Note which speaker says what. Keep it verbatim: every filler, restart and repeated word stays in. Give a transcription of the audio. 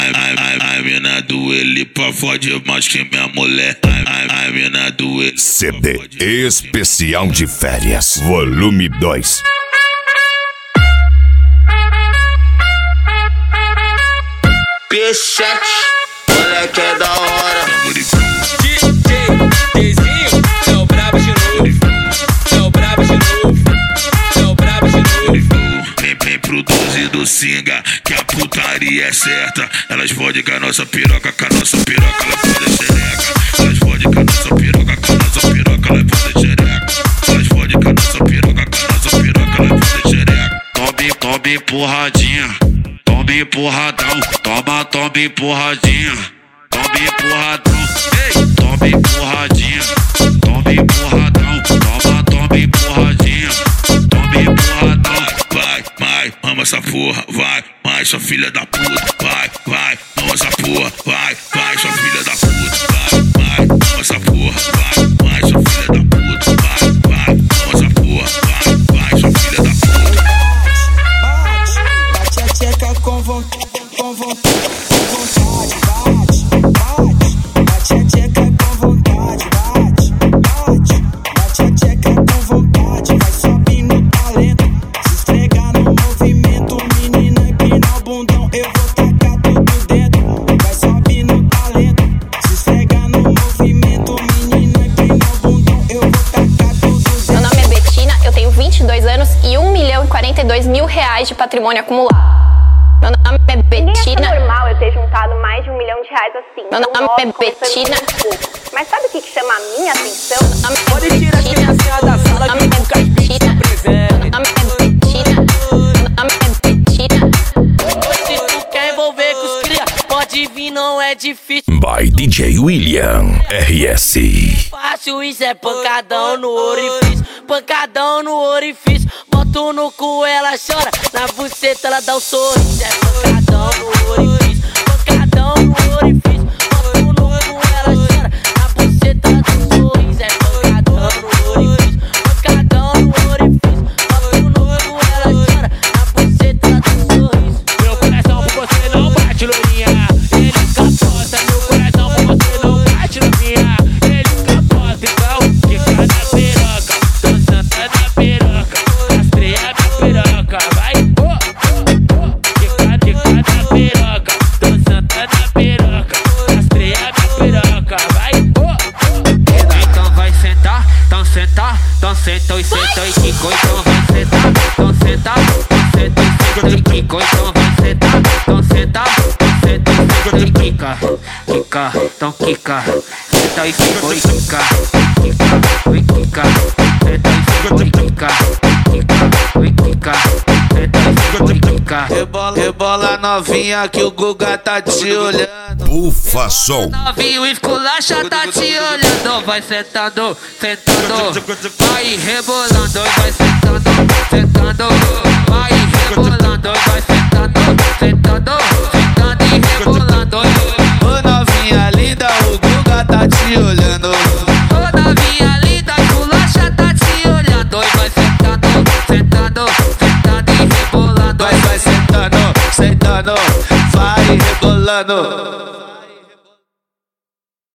Speaker 1: A mina do Elipa fode mais que minha mulher. A mina do Elipa.
Speaker 2: C D especial de férias, volume dois.
Speaker 3: P sete, moleque é da hora.
Speaker 4: D J Dezinho, é o brabo de novo. É o brabo de novo. É o brabo de novo.
Speaker 1: Vem, vem pro doze do Singa, que a putaria é certa. Elas fodem com a nossa piroca, com a nossa piroca, elas fodem xereca. Elas fodem com a nossa piroca, com a nossa piroca, elas fodem xereca. Elas fodem com a nossa piroca, com a nossa piroca, elas fodem xereca. Tome, tome empurradinha, tome empurradão. Toma, tome empurradinha, tome empurradão. Ei, tome empurradinha, tome empurradão. Toma, tome empurradinha, tome empurradão. Vai, vai, mama essa porra, vai, vai, sua filha da puta. Vai, vai, mama essa porra, vai, vai, sua filha da puta. Vai, vai, mama essa porra, vai, vai, sua filha da puta. Vai, vai, mama essa porra, vai, vai, sua filha da puta.
Speaker 5: Bate, bate a tcheca com vontade, com vontade, com vontade, bate, bate, bate a tcheca com vontade, bate, bate, bate a tcheca com vontade, vai subindo o talento, se esfregar no movimento, menina empina o bundão, eu vou tacar tudo dentro, vai subindo o talento, se esfregar no movimento, menina empina o bundão, eu vou tacar tudo dentro.
Speaker 6: Meu nome é Betina, eu tenho vinte e dois anos e um milhão e quarenta e dois mil reais de patrimônio acumulado. Meu nome é Betina.
Speaker 7: É normal eu ter juntado mais de um milhão de reais assim.
Speaker 6: Meu nome é Betina.
Speaker 7: Mas sabe o que, que chama a minha atenção?
Speaker 6: Meu nome é
Speaker 4: Pode tirar as criancinhas da sala que o Caspita presente.
Speaker 6: Meu nome é Betina. Meu nome é Betina.
Speaker 8: Se tu quer envolver com os cria, pode vir, não é difícil.
Speaker 2: By D J William R S.
Speaker 8: Fácil, isso é pancadão no orifício, pancadão no orifício. Boto no cu, ela chora, na buceta ela dá um sorriso. É pancadão no orifício, pancadão no orifício. Boto no cu, ela chora, na buceta ela dá um sorriso. É pancadão no orifício, pancadão no orifício. Boto no cu, ela chora, na buceta ela dá um sorriso.
Speaker 4: Meu coração por você não bate, loirinha. Ele capota, meu coração por você não bate, novinha. Ele capota, então fica na piroca, dançando na piroca, rastreia na piroca, vai. Oh, oh, oh. Fica, fica na piroca, dançando na piroca, rastreia na piroca, vai. Oh, oh. Então vai sentar, então sentar, então senta e senta e quico. Então vai sentar, então sentar, então senta e senta e quico. Então vai sentar, então sentar, então senta e senta e quica, quica, então quica, senta e quico e quica, quica, e quica, senta e quico e quica, quica, e quica, senta e quico e quica. Rebola, rebola novinha que o Guga tá te olhando.
Speaker 2: Bufa Som.
Speaker 4: Novinho, o esculacha tá te olhando. Vai sentando, sentando, vai rebolando, vai sentando, sentando, vai rebolando, vai sentando, sentando, sentando e rebolando.
Speaker 3: Ô novinha linda, o Guga tá te olhando.
Speaker 4: Ô novinha linda, o esculacha tá te olhando. E vai sentando, sentando, sentando e rebolando.
Speaker 3: Vai, vai sentando, sentando, vai rebolando.